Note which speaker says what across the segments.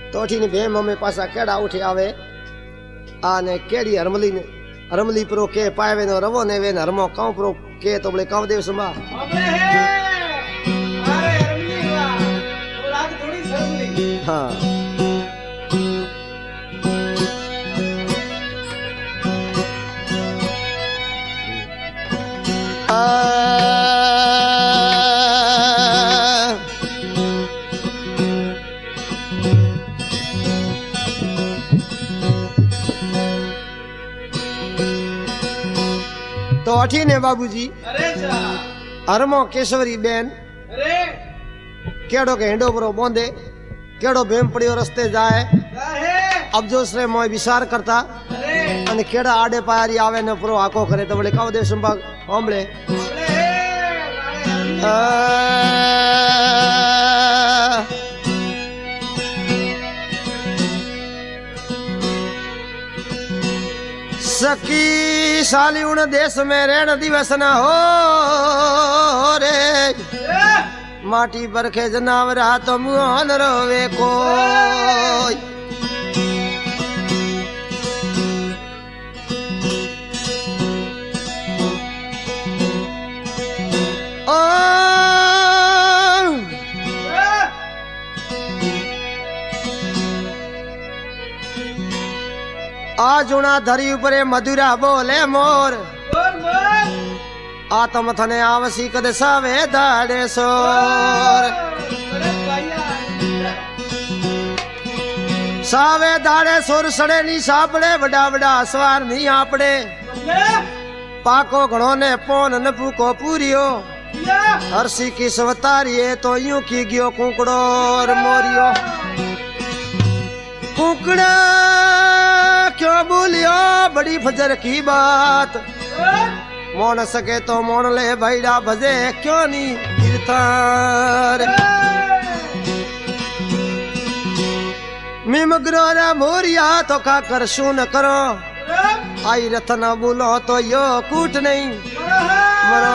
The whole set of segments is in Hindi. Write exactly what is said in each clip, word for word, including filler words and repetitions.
Speaker 1: तो अठी भेम अमे पासा केड़ा उठी आवे आने केड़ी हरमली ने हरमली प्रो के पावे नो रवो ने वे हरमो काउ प्रो के तो बले काउ देव संभा
Speaker 2: अबे हे अरे हरमली वा तो राग थोड़ी सरमली
Speaker 1: हां तो अठी ने बाबूजी
Speaker 2: अरे सा
Speaker 1: हरमो केशवरी बेन
Speaker 2: अरे
Speaker 1: केड़ो के हेंडो परो बोंदे केड़ो भेम पड़ियो रस्ते जाए
Speaker 2: काहे
Speaker 1: अब जो श्रे मोय विचार करता
Speaker 2: अरे
Speaker 1: अने केड़ा आडे पारी आवे ने परो आको करे तो बले काउ देव संभाग होंबळे
Speaker 2: अबे हे अरे
Speaker 1: आ सकी साली उन देश में रहन दिवस न हो रे माटी बरखे जनावर तो मुँह न रोवे कोई ओ आजुना धरी उपरे मधुरा बोले मोर
Speaker 2: बोल बोल
Speaker 1: आत्म थने आवसी कदे सावे दाड़े सोर
Speaker 2: अरे भैया
Speaker 1: सावे दाड़े सोर सड़े नी सापड़े बड़ा बड़ा सवार नी आपड़े पाको घणो ने पोन न पूको पूरियो हरसी की सवतारिये तो यूं की गयो कुकड़ो और मोरियो कुकड़ा क्यों बोलियो बड़ी फजर की बात मोन सके तो मोन ले भैया भजे क्यों नी कीर्तन मिमग्रो रे मोरिया तो का कर शू न करो आई रथ न बोलो तो यो कूट नहीं मरा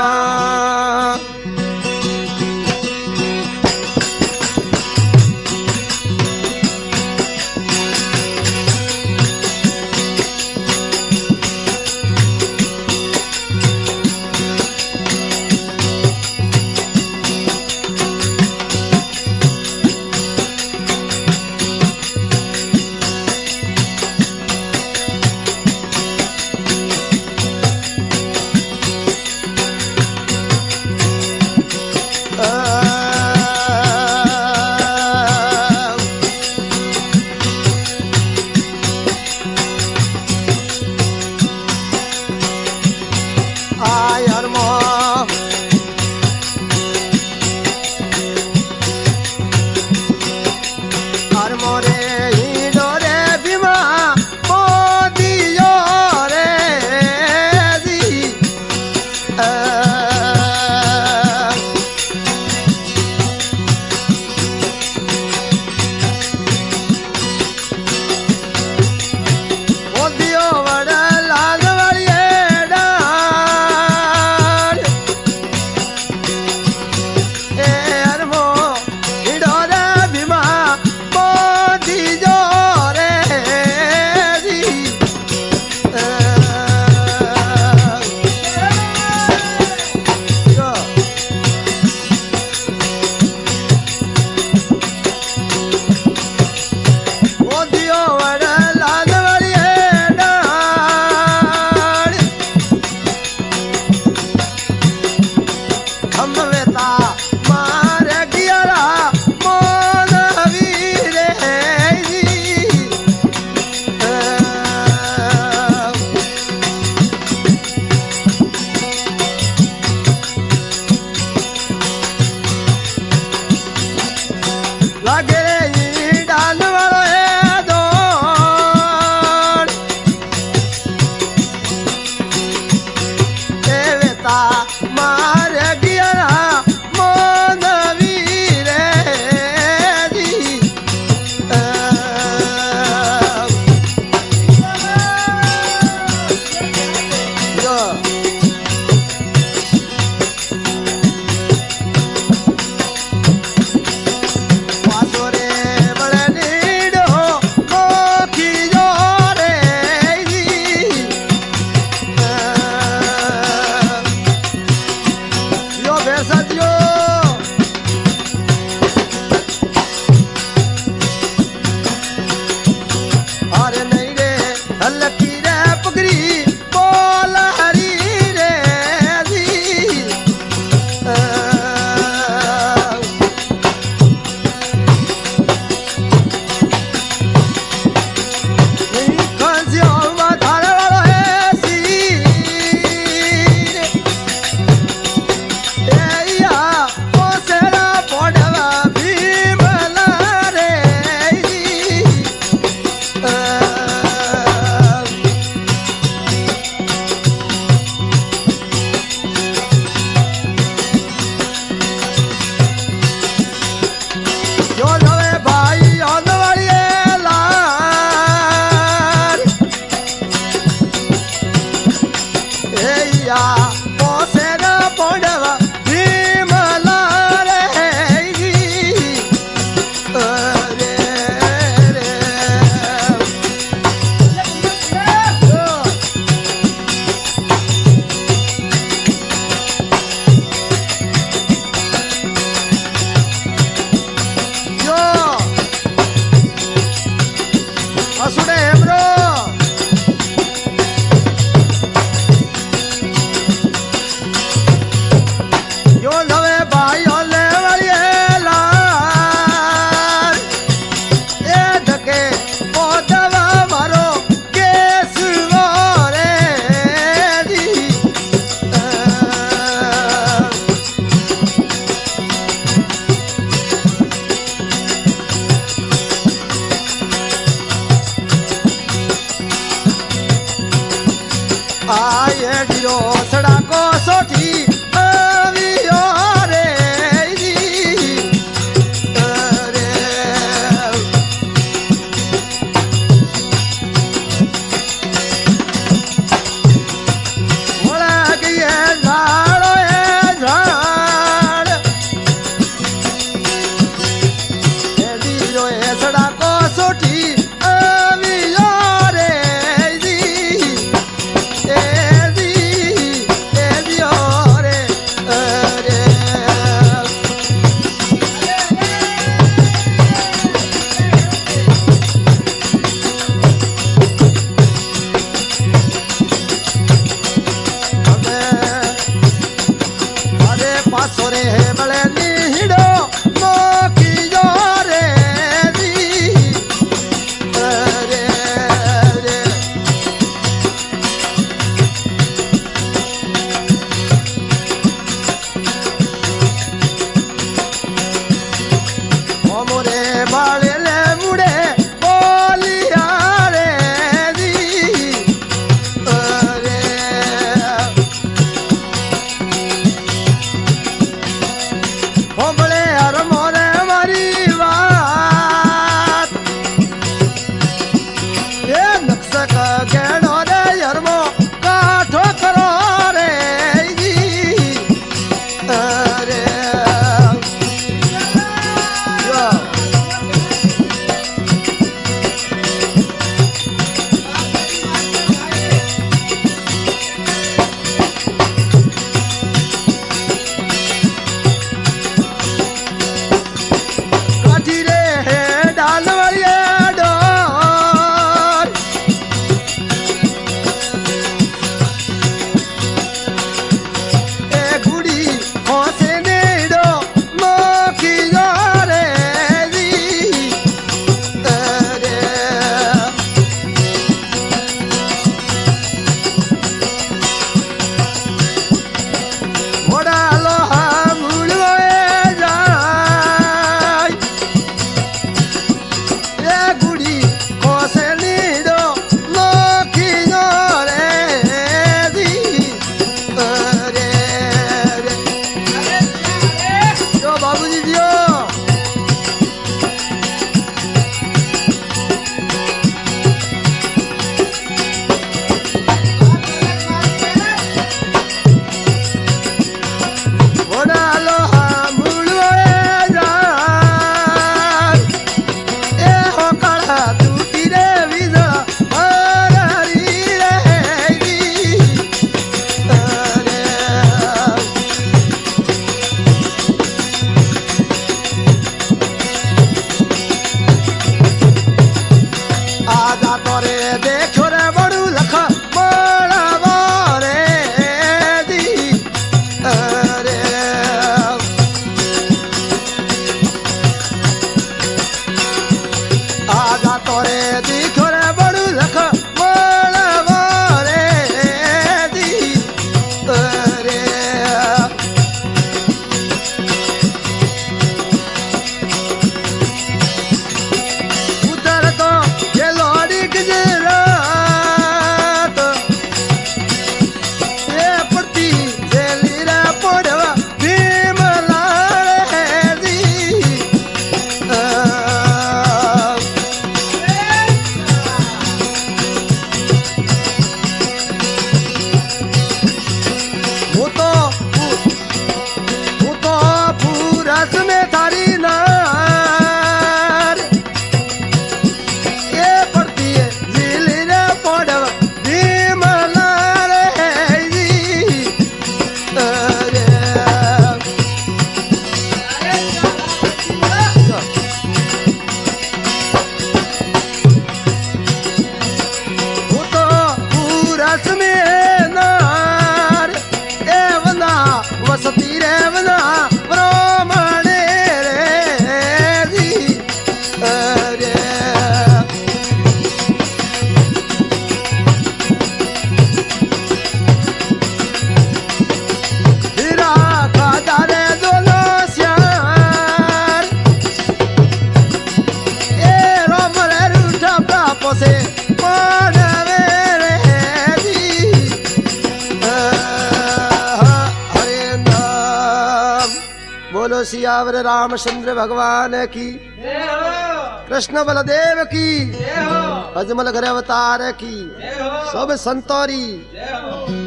Speaker 1: बोलो सियावर रामचंद्र भगवान की,
Speaker 2: जय हो,
Speaker 1: कृष्ण बलदेव की,
Speaker 2: जय हो,
Speaker 1: अजमल घर अवतार की,
Speaker 2: जय हो,
Speaker 1: सब संतोरी
Speaker 2: जय हो।